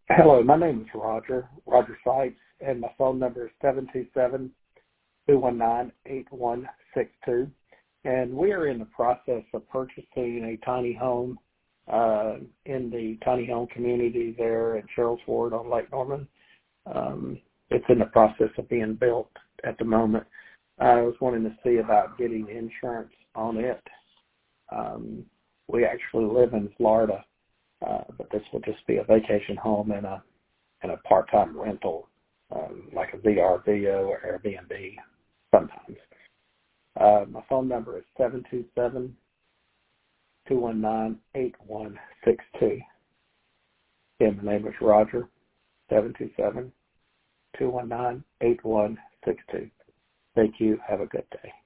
Hello, my name is Roger Sykes, and my phone number is 727-219-8162. And we are in the process of purchasing a tiny home in the tiny home community there in Sherrills Ward on Lake Norman. It's in the process of being built at the moment. I was wanting to see about getting insurance on it. We actually live in Florida, but this will just be a vacation home and a part-time rental, like a VRBO or Airbnb sometimes. My phone number is 727-219-8162. Again, my name is Roger, 727-219-8162. Thank you. Have a good day.